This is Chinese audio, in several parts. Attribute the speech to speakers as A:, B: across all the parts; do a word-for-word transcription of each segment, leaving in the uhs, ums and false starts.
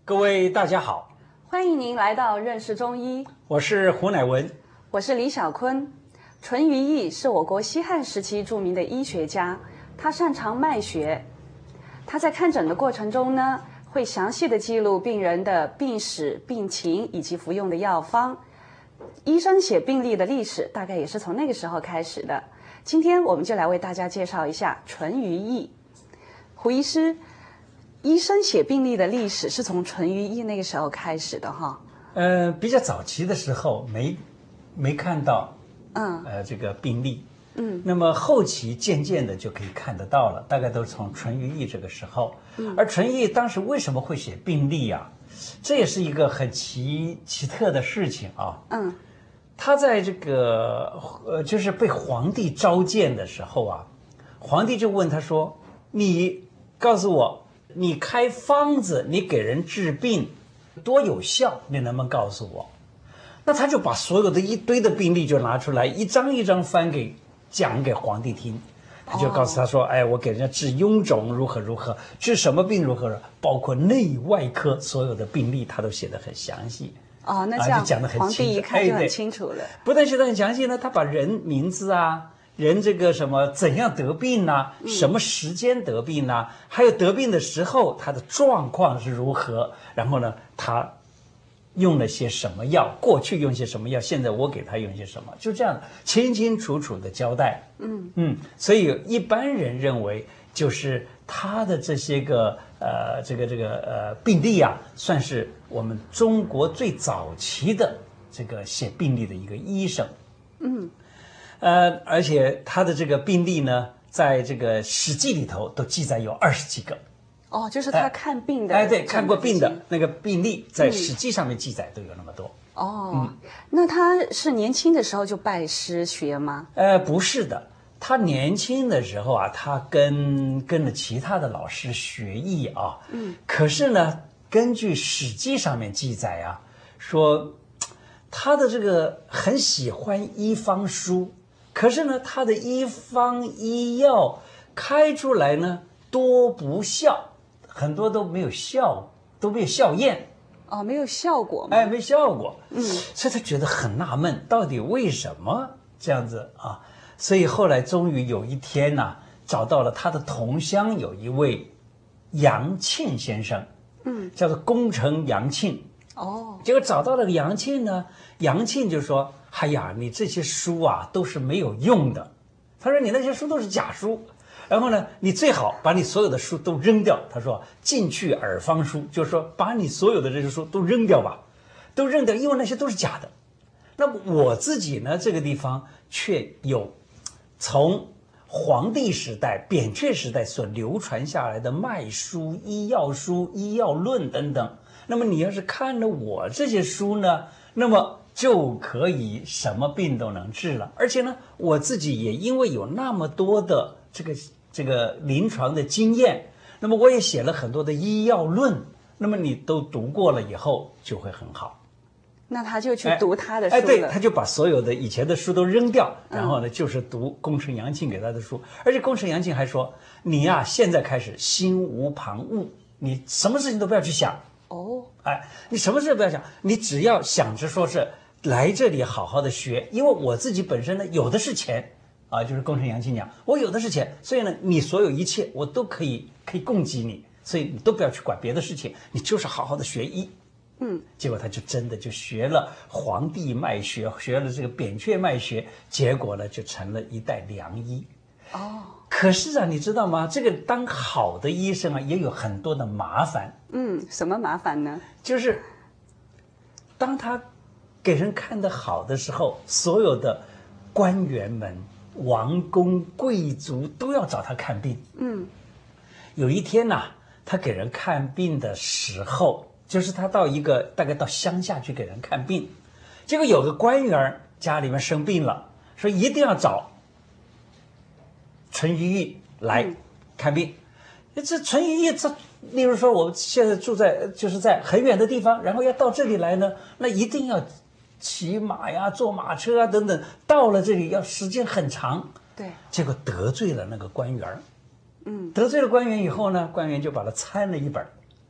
A: 各位大家好，
B: 欢迎您来到认识中医，
A: 我是胡乃文，
B: 我是李小坤。淳于意是我国西汉时期著名的医学家，他擅长脉学。他在看诊的过程中呢，会详细的记录病人的病史、病情以及服用的药方。医生写病历的历史大概也是从那个时候开始的。今天我们就来为大家介绍一下淳于意。胡医师，医生写病历的历史是从淳于意那个时候开始的哈？
A: 呃，比较早期的时候没没看到，
B: 嗯，
A: 呃，这个病历，
B: 嗯，
A: 那么后期渐渐的就可以看得到了，大概都是从淳于意这个时候。嗯，而淳于意当时为什么会写病历啊？这也是一个很奇奇特的事情啊。
B: 嗯，
A: 他在这个呃，就是被皇帝召见的时候啊，皇帝就问他说：“你告诉我。”你开方子，你给人治病多有效？你能不能告诉我？那他就把所有的一堆的病例就拿出来，一张一张翻给讲给皇帝听。他就告诉他说：“哦、哎，我给人家治臃肿如何如何，治什么病如何，包括内外科所有的病例，他都写得很详细。”
B: 哦，那这样、
A: 啊、就讲得很
B: 皇帝一看就很清楚了。
A: 不但写得很详细呢，他把人名字啊。人这个什么怎样得病呢？什么时间得病呢？还有得病的时候他的状况是如何？然后呢，他用了些什么药？过去用些什么药？现在我给他用些什么？就这样清清楚楚的交代。嗯嗯，所以一般人认为，就是他的这些个呃这个这个呃病历啊，算是我们中国最早期的这个写病历的一个医生。嗯。呃，而且他的这个病历呢，在这个《史记》里头都记载有二十几个。
B: 哦，就是他看病的。
A: 哎，对，看过病的那个病历，在《史记》上面记载都有那么多。
B: 哦，嗯、那他是年轻的时候就拜师学吗？
A: 呃，不是的，他年轻的时候啊，他跟跟了其他的老师学艺啊。嗯。可是呢，根据《史记》上面记载啊，说他的这个很喜欢医方书。可是呢，他的医方医药开出来呢多不效，很多都没有效，都没有效验。
B: 哦，没有效果吗？
A: 哎，没效果。嗯，所以他觉得很纳闷，到底为什么这样子啊？所以后来终于有一天呢、啊，找到了他的同乡有一位杨庆先生，嗯，叫做工程杨庆。哦，结果找到了杨庆呢，杨庆就说：“哎呀，你这些书啊都是没有用的。”他说：“你那些书都是假书，然后呢，你最好把你所有的书都扔掉。”他说：“尽去耳方书，就是说把你所有的这些书都扔掉吧，都扔掉，因为那些都是假的。”那么我自己呢，这个地方却有从黄帝时代、扁鹊时代所流传下来的脉书、医药书、医药论等等。那么你要是看了我这些书呢，那么就可以什么病都能治了。而且呢，我自己也因为有那么多的这个这个临床的经验，那么我也写了很多的医药论，那么你都读过了以后就会很好。
B: 那他就去读他的书了。
A: 哎，哎对，他就把所有的以前的书都扔掉，然后呢，就是读工程杨庆给他的书。而且工程杨庆还说：“你呀、啊，现在开始心无旁骛，你什么事情都不要去想。”哦，哎，你什么事不要想，你只要想着说是来这里好好的学，因为我自己本身呢有的是钱啊，就是工程杨庆讲，我有的是钱，所以呢，你所有一切我都可以可以供给你，所以你都不要去管别的事情，你就是好好的学医。嗯，结果他就真的就学了黄帝脉学，学了这个扁鹊脉学，结果呢就成了一代良医。哦。可是啊，你知道吗？这个当好的医生啊，也有很多的麻烦。
B: 嗯，什么麻烦呢？
A: 就是当他给人看得好的时候，所有的官员们、王公贵族都要找他看病。嗯，有一天呐、啊，他给人看病的时候，就是他到一个大概到乡下去给人看病，结果有个官员家里面生病了，说一定要找淳于意来看病。嗯、这淳于意，这例如说我现在住在就是在很远的地方，然后要到这里来呢，那一定要骑马呀、坐马车啊等等，到了这里要时间很长。
B: 对，
A: 结果得罪了那个官员。嗯，得罪了官员以后呢，官员就把他参了一本，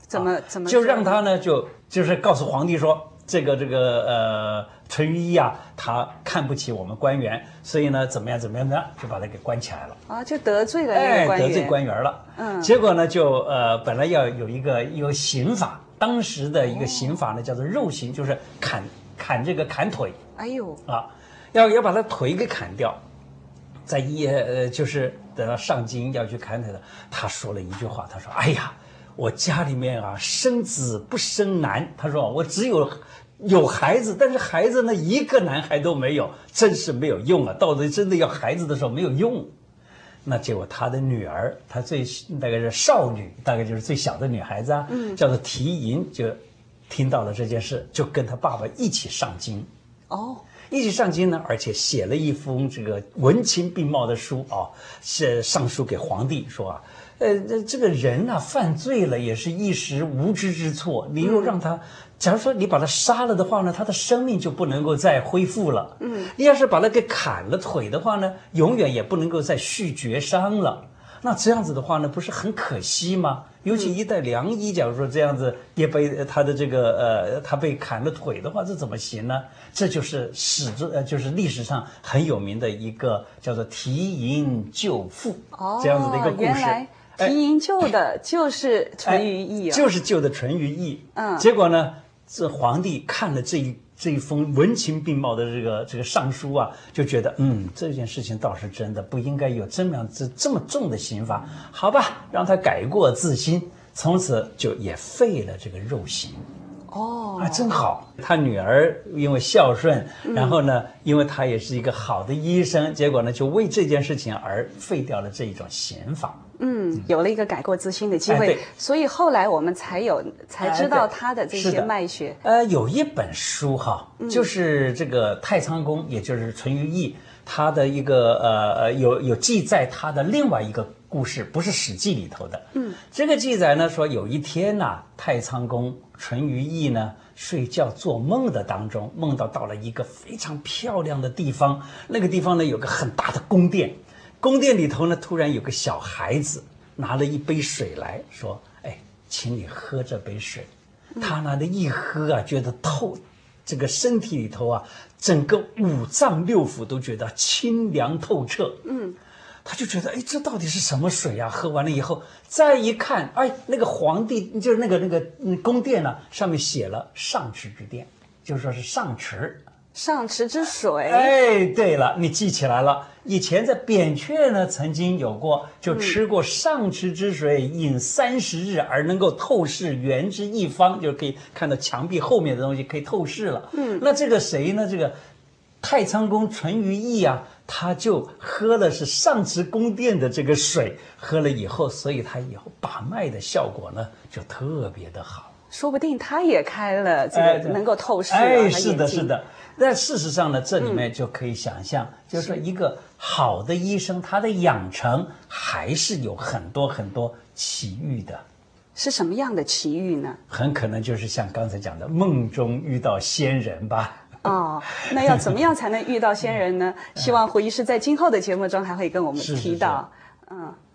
B: 怎么、啊、怎么
A: 就让他呢就就是告诉皇帝说，这个这个呃淳于意啊，他看不起我们官员，所以呢怎么样怎么样呢，就把他给关起来了
B: 啊，就得罪了那个官员，
A: 哎，得罪官员了。嗯，结果呢就呃本来要有一个有刑法，当时的一个刑法呢、哦、叫做肉刑，就是砍砍这个砍腿。
B: 哎呦
A: 啊，要要把他腿给砍掉。在一呃，就是等到上京要去砍他的，他说了一句话，他说：“哎呀，我家里面啊生子不生男，他说我只有有孩子，但是孩子呢一个男孩都没有，真是没有用啊！到底真的要孩子的时候没有用。”那结果他的女儿，他最大概是少女，大概就是最小的女孩子啊，嗯，叫做缇萦，就听到了这件事，就跟他爸爸一起上京。
B: 哦。
A: 一起上京呢，而且写了一封这个文情并茂的书啊，是上书给皇帝说啊，呃，这个人啊犯罪了也是一时无知之错，你又让他，假如说你把他杀了的话呢，他的生命就不能够再恢复了。嗯，你要是把他给砍了腿的话呢，永远也不能够再续绝伤了。那这样子的话呢，不是很可惜吗？尤其一代良医，假如说这样子也被他的这个呃，他被砍了腿的话，这怎么行呢？这就是史中呃，就是历史上很有名的一个叫做缇萦救父、哦、这样子的一个故事。
B: 原来缇萦救的就是淳于意、哦
A: 哎，就是救的淳于意。嗯，结果呢，这皇帝看了这一。这一封文情并茂的这个这个上书啊，就觉得嗯，这件事情倒是真的，不应该有这么样子这么重的刑罚，好吧，让他改过自新，从此就也废了这个肉刑。哦，啊，真好！他女儿因为孝顺，然后呢，因为他也是一个好的医生，结果呢，就为这件事情而废掉了这一种刑法。
B: 嗯，有了一个改过自新的机会，哎、所以后来我们才有才知道他的这些脉学。
A: 哎、呃，有一本书哈，就是这个太仓宫，也就是淳于意，他的一个呃呃有有记载他的另外一个故事，不是《史记》里头的。嗯，这个记载呢说，有一天呐、啊，太仓宫淳于意呢睡觉做梦的当中，梦到到了一个非常漂亮的地方，那个地方呢有个很大的宫殿。宫殿里头呢，突然有个小孩子拿了一杯水来说：“哎，请你喝这杯水。”他拿的一喝啊，觉得透，这个身体里头啊，整个五脏六腑都觉得清凉透彻。嗯，他就觉得，哎，这到底是什么水啊？喝完了以后，再一看，哎，那个皇帝就是那个那个嗯宫殿呢、啊，上面写了上池之殿，就说是上池。
B: 上池之水，
A: 哎，对了，你记起来了。以前在扁鹊呢，曾经有过，就吃过上池之水，饮三十日而能够透视圆之一方，就可以看到墙壁后面的东西，可以透视了。嗯，那这个谁呢？这个太仓宫淳于意啊，他就喝了是上池宫殿的这个水，喝了以后，所以他以后把脉的效果呢就特别的好。
B: 说不定他也开了这个能够透视、啊。
A: 哎，是的，是的。但事实上呢，这里面就可以想象，嗯、就是说一个好的医生，他的养成还是有很多很多奇遇的。
B: 是什么样的奇遇呢？
A: 很可能就是像刚才讲的，梦中遇到仙人吧。
B: 哦，那要怎么样才能遇到仙人呢？希望胡医师在今后的节目中还会跟我们提到。是是是嗯。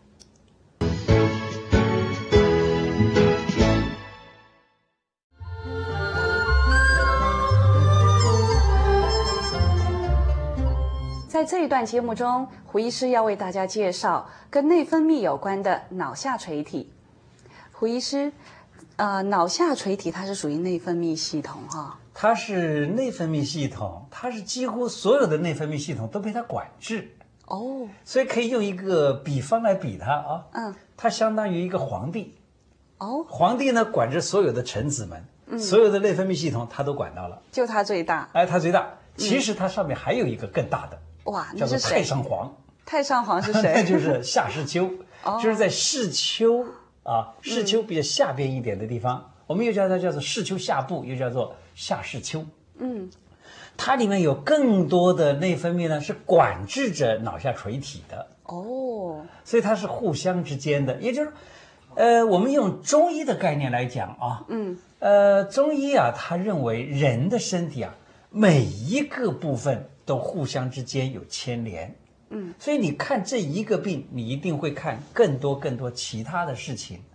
B: 在这一段节目中，胡医师要为大家介绍跟内分泌有关的脑下垂体。胡医师，呃，脑下垂体它是属于内分泌系统哈、哦，
A: 它是内分泌系统，它是几乎所有的内分泌系统都被它管制哦，所以可以用一个比方来比它啊，嗯，它相当于一个皇帝哦，皇帝呢管着所有的臣子们，嗯，所有的内分泌系统他都管到了，
B: 就他最大，
A: 哎，他最大，其实它上面还有一个更大的。嗯
B: 哇，
A: 叫做太上皇。
B: 太上皇是谁？
A: 那就是夏视丘，哦、就是在视丘啊，视丘比较下边一点的地方，嗯、我们又叫它叫做视丘下部，又叫做夏视丘。嗯，它里面有更多的内分泌呢，是管制着脑下垂体的。哦，所以它是互相之间的，也就是，呃，我们用中医的概念来讲啊，嗯，呃，中医啊，他认为人的身体啊，每一个部分都互相之间有牵连，嗯，所以你看这一个病，你一定会看更多更多其他的事情，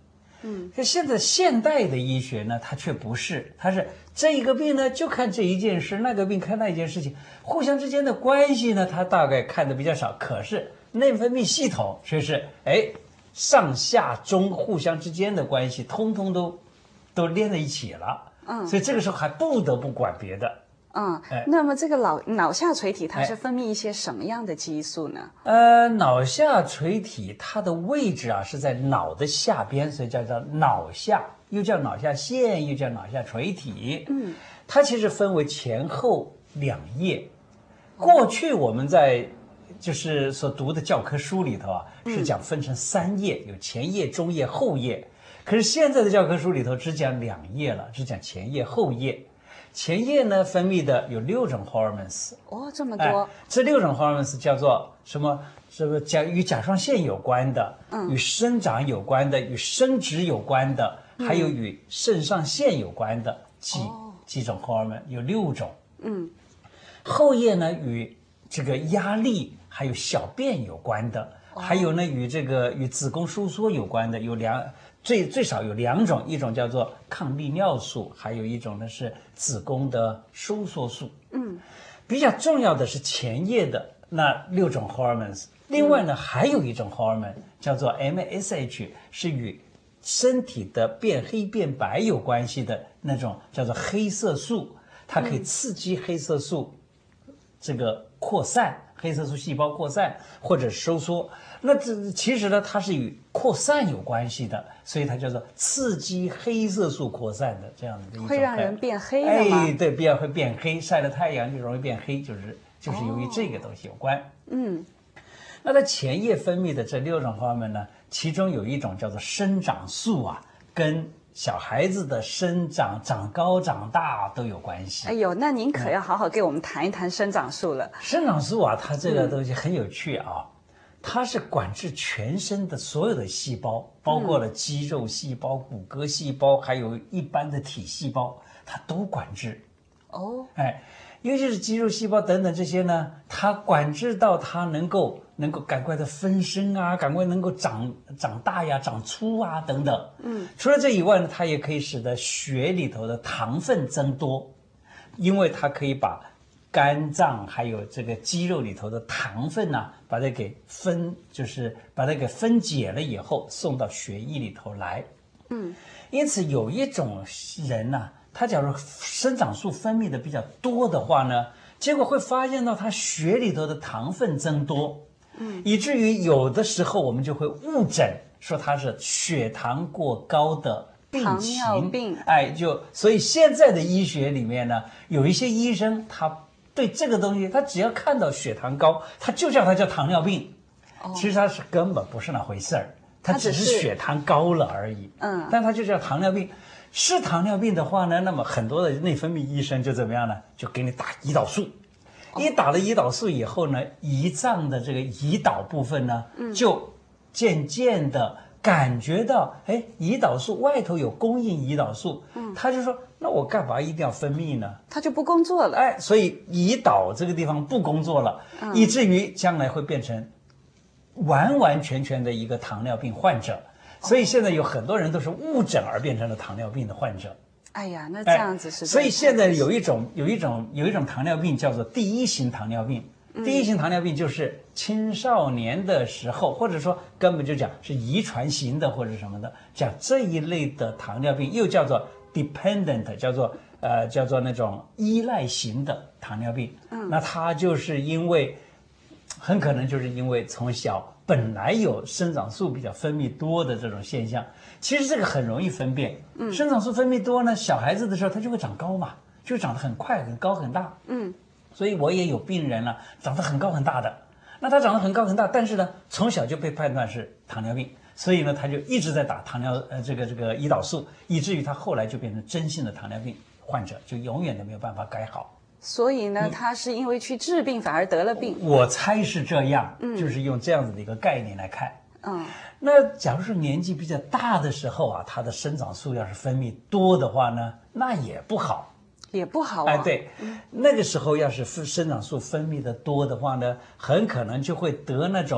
A: 嗯，可现在现代的医学呢，它却不是，它是这一个病呢就看这一件事，那个病看那一件事情，互相之间的关系呢，它大概看的比较少。可是内分泌系统却是，哎，上下中互相之间的关系，通通都都连在一起了。嗯，所以这个时候还不得不管别的。
B: 嗯，那么这个脑脑下垂体它是分泌一些什么样的激素呢？
A: 呃，脑下垂体它的位置啊是在脑的下边，所以叫做脑下，又叫脑下腺，又叫脑下垂体。嗯，它其实分为前后两叶。过去我们在就是所读的教科书里头啊，是讲分成三叶，有前叶、中叶、后叶。可是现在的教科书里头只讲两叶了，只讲前叶、后叶。前叶呢分泌的有六种 hormones
B: 哦，这么多、
A: 哎。这六种 hormones 叫做什么？什么甲与甲状腺有关的，嗯，与生长有关的，与生殖有关的，嗯、还有与肾上腺有关的几、哦、几种 hormone 有六种。嗯，后叶呢与这个压力还有小便有关的，哦、还有呢与这个与子宫收缩有关的有两。最最少有两种，一种叫做抗利尿素，还有一种呢是子宫的收缩素。嗯，比较重要的是前叶的那六种 hormones， 另外呢、嗯、还有一种 hormone 叫做 M S H， 是与身体的变黑变白有关系的那种叫做黑色素，它可以刺激黑色素这个扩散，黑色素细胞扩散或者收缩。那这其实呢，它是与扩散有关系的，所以它叫做刺激黑色素扩散的这样的一种。
B: 会让人变黑的吗？
A: 哎，对，变会变黑，晒了太阳就容易变黑，就是就是由于这个东西有关。哦、嗯，那在前叶分泌的这六种方面呢，其中有一种叫做生长素啊，跟小孩子的生长、长高、长大都有关系。
B: 哎呦，那您可要好好给我们谈一谈生长素了。
A: 嗯、生长素啊，它这个东西很有趣啊。嗯，它是管制全身的所有的细胞，包括了肌肉细胞、骨骼细胞，还有一般的体细胞，它都管制。哦，哎，尤其是肌肉细胞等等这些呢，它管制到它能够能够赶快的分身啊，赶快能够长长大呀、长粗啊等等。嗯，除了这以外呢，它也可以使得血里头的糖分增多，因为它可以把肝脏还有这个肌肉里头的糖分呢、啊，把它给分，就是把它给分解了以后送到血液里头来。嗯，因此有一种人呢、啊，他假如生长素分泌的比较多的话呢，结果会发现到他血里头的糖分增多，嗯，以至于有的时候我们就会误诊说他是血糖过高的病情。
B: 糖尿病，
A: 哎，就所以现在的医学里面呢，有一些医生他。对这个东西，他只要看到血糖高，他就叫它叫糖尿病。哦、其实它是根本不是那回事儿，它只是血糖高了而已。嗯，但它就叫糖尿病。是糖尿病的话呢，那么很多的内分泌医生就怎么样呢？就给你打胰岛素。哦、一打了胰岛素以后呢，胰脏的这个胰岛部分呢，嗯、就渐渐的感觉到，哎，胰岛素外头有供应胰岛素，嗯，他就说。那我干嘛一定要分泌呢？
B: 它就不工作了，
A: 哎，所以胰岛这个地方不工作了，嗯、以至于将来会变成完完全全的一个糖尿病患者。所以现在有很多人都是误诊而变成了糖尿病的患者。
B: 哎呀，那这样子是、哎。
A: 所以现在有一种有一种有一种糖尿病叫做第一型糖尿病。嗯、第一型糖尿病就是青少年的时候，或者说根本就讲是遗传型的或者什么的，讲这一类的糖尿病又叫做。dependent 叫做呃叫做那种依赖型的糖尿病，嗯，那它就是因为很可能就是因为从小本来有生长素比较分泌多的这种现象，其实这个很容易分辨，嗯，生长素分泌多呢，小孩子的时候他就会长高嘛，就长得很快很高很大，嗯，所以我也有病人了，长得很高很大的，那他长得很高很大，但是呢从小就被判断是糖尿病。所以呢，他就一直在打糖尿呃这个这个胰岛素，以至于他后来就变成真性的糖尿病患者，就永远都没有办法改好。
B: 所以呢，他是因为去治病反而得了病。
A: 我猜是这样，嗯，就是用这样子的一个概念来看。嗯，那假如说年纪比较大的时候啊，他的生长素要是分泌多的话呢，那也不好。
B: 也不好啊。
A: 哎，对，嗯、那个时候要是生长素分泌的多的话呢，很可能就会得那种。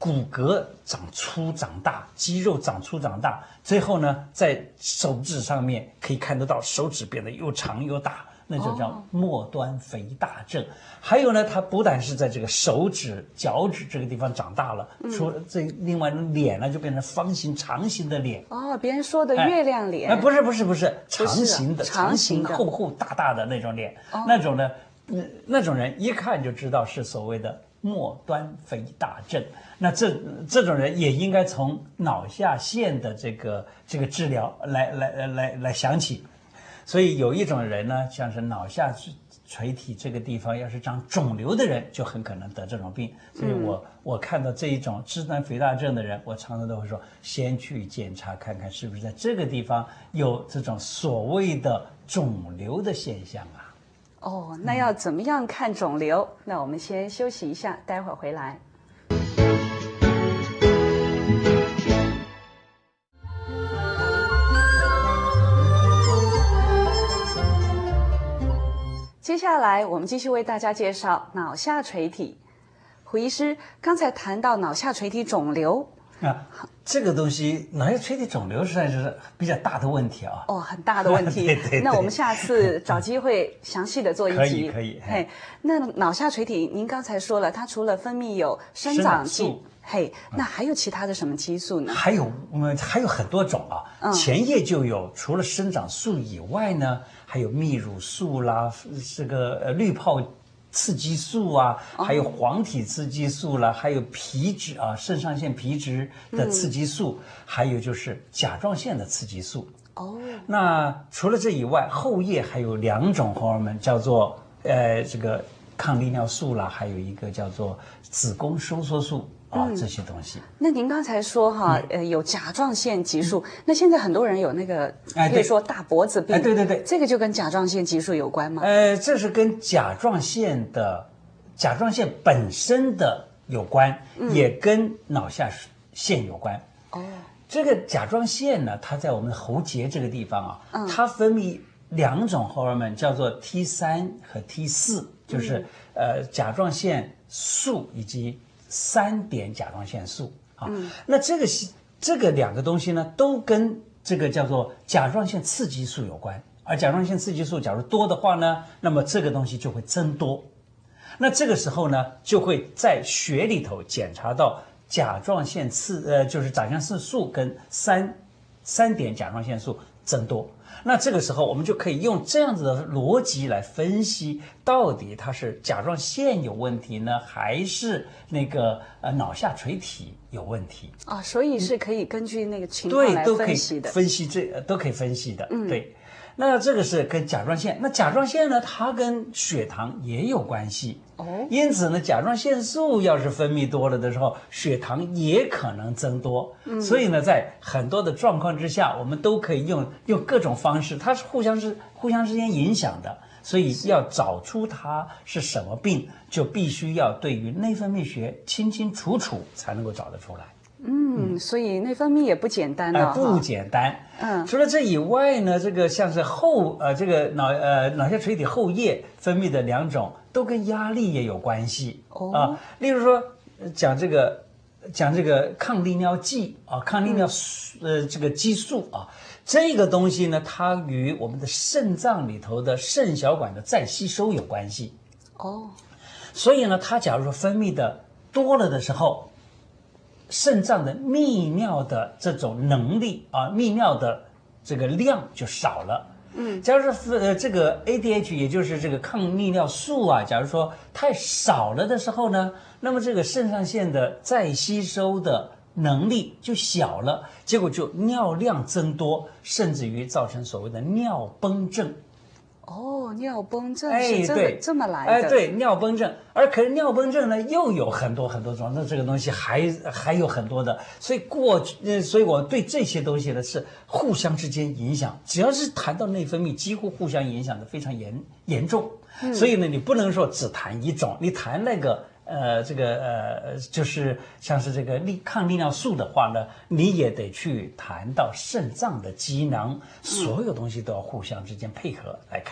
A: 骨骼长粗长大，肌肉长粗长大，最后呢，在手指上面可以看得到手指变得又长又大，那就叫末端肥大症。哦、还有呢，它不但是在这个手指、脚趾这个地方长大了，嗯、除了这另外脸呢就变成方形、长形的脸。
B: 哦，别人说的月亮脸？
A: 哎，不是不是不是，长形的、
B: 长形的、
A: 厚厚大大的那种脸，哦、那种呢。嗯，那种人一看就知道是所谓的末端肥大症。那这这种人也应该从脑下腺的这个这个治疗来来来来想起。所以有一种人呢，像是脑下垂体这个地方要是长肿瘤的人，就很可能得这种病。所以我、嗯、我看到这一种肢端肥大症的人，我常常都会说，先去检查看看是不是在这个地方有这种所谓的肿瘤的现象啊。
B: 哦，那要怎么样看肿瘤？嗯、那我们先休息一下，待会儿回来。接下来我们继续为大家介绍脑下垂体。胡医师刚才谈到脑下垂体肿瘤。
A: 啊，这个东西脑下垂体肿瘤实在是比较大的问题啊。
B: 哦，很大的问题。
A: 对, 对, 对。
B: 那我们下次找机会详细的做一集。
A: 可以可以。
B: 嘿，那脑下垂体，您刚才说了，它除了分泌有生长激，嘿，那还有其他的什么激素呢？
A: 还有，嗯，还有很多种啊。嗯、前叶就有，除了生长素以外呢，还有泌乳素啦，这个呃滤泡刺激素啊，还有黄体刺激素啦，还有皮质啊，肾上腺皮质的刺激素，嗯、还有就是甲状腺的刺激素。
B: 哦，
A: 那除了这以外，后叶还有两种荷尔蒙，叫做呃这个抗利尿素啦，还有一个叫做子宫收缩素。啊、哦，这些东西。
B: 那您刚才说哈，嗯、呃，有甲状腺激素，嗯、那现在很多人有那个，
A: 哎，
B: 比如说大脖子病，
A: 哎，对对对，
B: 这个就跟甲状腺激素有关吗？
A: 呃，这是跟甲状腺的甲状腺本身的有关，嗯、也跟脑下腺有关。
B: 哦，
A: 这个甲状腺呢，它在我们的喉结这个地方啊，
B: 嗯、
A: 它分泌两种荷尔蒙，叫做 T 三和 T 四，就是、嗯、呃甲状腺素以及三碘甲状腺素啊，
B: 嗯、
A: 那这个这个两个东西呢，都跟这个叫做甲状腺刺激素有关。而甲状腺刺激素假如多的话呢，那么这个东西就会增多。那这个时候呢，就会在血里头检查到甲状腺刺呃，就是甲状腺素跟三三碘甲状腺素增多。那这个时候，我们就可以用这样子的逻辑来分析，到底它是甲状腺有问题呢，还是那个呃脑下垂体有问题
B: 啊？所以是可以根据那个情况来分析的，
A: 对，都可以分析这都可以分析的，
B: 嗯，
A: 对。那这个是跟甲状腺，那甲状腺呢，它跟血糖也有关系
B: 哦。
A: 因此呢，甲状腺素要是分泌多了的时候，血糖也可能增多。
B: 嗯，
A: 所以呢，在很多的状况之下，我们都可以用用各种方式，它是互相是互相之间影响的。所以要找出它是什么病，就必须要对于内分泌学清清楚楚才能够找得出来。
B: 嗯，所以内分泌也不简单
A: 啊、呃，不简单。
B: 嗯，
A: 除了这以外呢，这个像是后呃这个脑呃脑下垂体后叶分泌的两种，都跟压力也有关系。
B: 哦
A: 啊、呃，例如说讲这个讲这个抗利尿剂啊，抗利尿素、嗯、呃这个激素啊，这个东西呢，它与我们的肾脏里头的肾小管的再吸收有关系。
B: 哦，
A: 所以呢，它假如说分泌的多了的时候，肾脏的泌尿的这种能力啊，泌尿的这个量就少了。
B: 嗯，
A: 假如说呃这个 A D H 也就是这个抗利尿素啊，假如说太少了的时候呢，那么这个肾上腺的再吸收的能力就小了，结果就尿量增多，甚至于造成所谓的尿崩症。
B: 哦，尿崩症
A: 哎，
B: 是这
A: 对，
B: 个这么来的。
A: 哎，对，尿崩症。而可是尿崩症呢，又有很多很多种，那这个东西还还有很多的。所以过去，呃，所以我对这些东西呢是互相之间影响。只要是谈到内分泌，几乎互相影响的非常严严重。
B: 嗯，
A: 所以呢，你不能说只谈一种，你谈那个。呃，这个呃，就是像是这个利抗利尿素的话呢，你也得去谈到肾脏的机能，所有东西都要互相之间配合来看。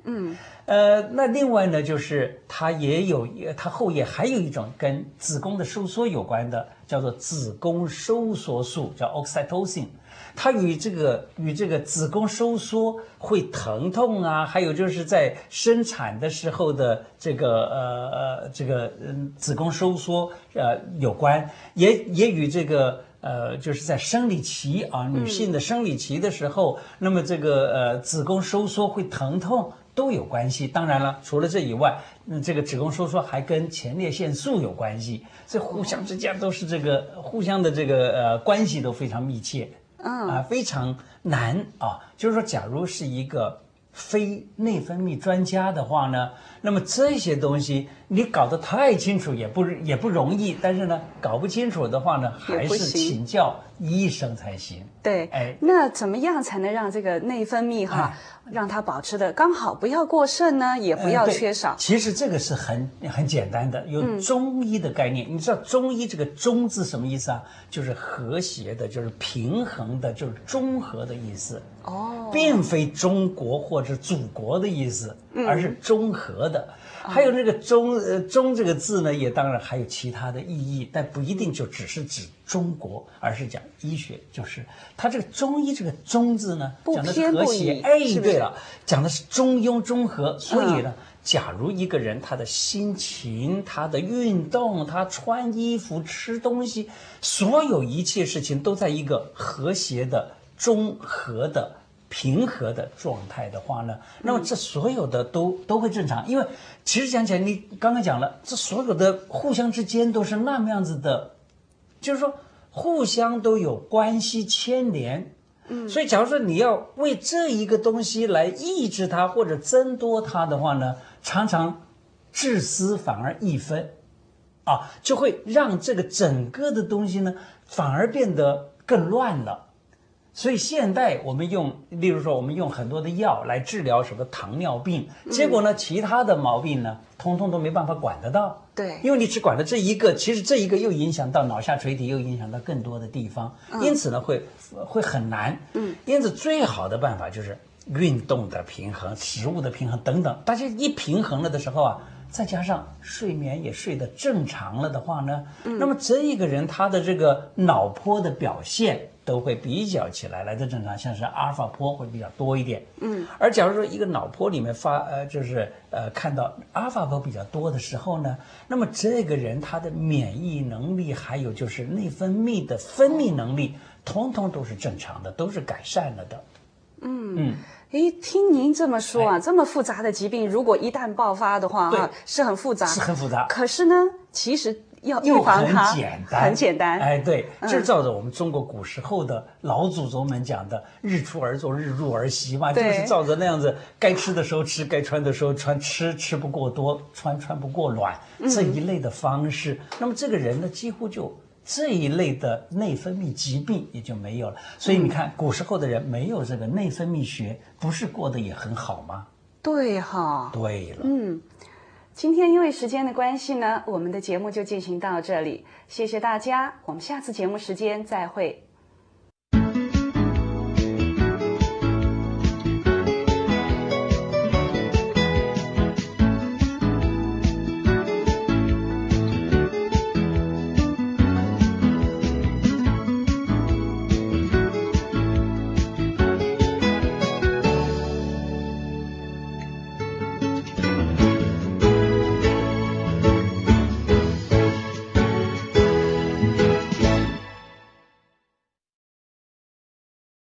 B: 嗯，
A: 呃，那另外呢，就是它也有，它后叶还有一种跟子宫的收缩有关的，叫做子宫收缩素，叫 oxytocin。它与这个与这个子宫收缩会疼痛啊，还有就是在生产的时候的这个呃呃这个嗯子宫收缩呃有关，也也与这个呃就是在生理期啊女性的生理期的时候，嗯、那么这个呃子宫收缩会疼痛都有关系。当然了，除了这以外，嗯，这个子宫收缩还跟前列腺素有关系，这互相之间都是这个互相的这个呃关系都非常密切。
B: 嗯
A: 啊，非常难啊！就是说，假如是一个非内分泌专家的话呢，那么这些东西你搞得太清楚也不也不容易。但是呢，搞不清楚的话呢，还是请教医生才行。
B: 对，哎，那怎么样才能让这个内分泌哈，啊、让它保持的刚好，不要过剩呢，也不要缺少？呃、
A: 其实这个是很很简单的，有中医的概念。嗯、你知道中医这个“中”字什么意思啊？就是和谐的，就是平衡的，就是中和的意思。哦，并非中国或者祖国的意思，而是中和的。嗯、还有这个中呃中这个字呢，也当然还有其他的意义，但不一定就只是指中国，而是讲医学，就是它这个中医这个中字呢，讲的是和谐。哎，对了，讲的是中庸中和。所以呢，嗯、假如一个人他的心情、他的运动、他穿衣服、吃东西，所有一切事情都在一个和谐的、中和的、平和的状态的话呢，那么这所有的都都会正常。因为其实讲起来，你刚刚讲了，这所有的互相之间都是那么样子的，就是说互相都有关系牵连。嗯，所以假如说你要为这一个东西来抑制它或者增多它的话呢，常常治丝反而益分，啊，就会让这个整个的东西呢反而变得更乱了。所以现代我们用，例如说我们用很多的药来治疗什么糖尿病，结果呢，其他的毛病呢，通通都没办法管得到。
B: 对，
A: 因为你只管了这一个，其实这一个又影响到脑下垂体，又影响到更多的地方，因此呢，会会很难。嗯，因此最好的办法就是运动的平衡、食物的平衡等等，大家一平衡了的时候啊。再加上睡眠也睡得正常了的话呢，嗯、那么这一个人他的这个脑波的表现都会比较起来来的正常，像是阿尔法波会比较多一点。嗯，而假如说一个脑波里面发呃就是呃看到阿尔法波比较多的时候呢，那么这个人他的免疫能力还有就是内分泌的分泌能力，通通都是正常的，都是改善了的。嗯嗯。
B: 诶，听您这么说啊，这么复杂的疾病，如果一旦爆发的话，哈，是很复杂，
A: 是很复杂。
B: 可是呢，其实要预防它
A: 很简单，
B: 很简单。
A: 哎，对，这照着我们中国古时候的老祖宗们讲的“日出而作，日入而息”嘛，就是照着那样子，该吃的时候吃，该穿的时候穿，吃吃不过多，穿穿不过卵这一类的方式。嗯、那么这个人呢，几乎就。这一类的内分泌疾病也就没有了，所以你看，古时候的人没有这个内分泌学，不是过得也很好吗？
B: 对哈，
A: 对了，
B: 嗯，今天因为时间的关系呢，我们的节目就进行到这里，谢谢大家，我们下次节目时间再会。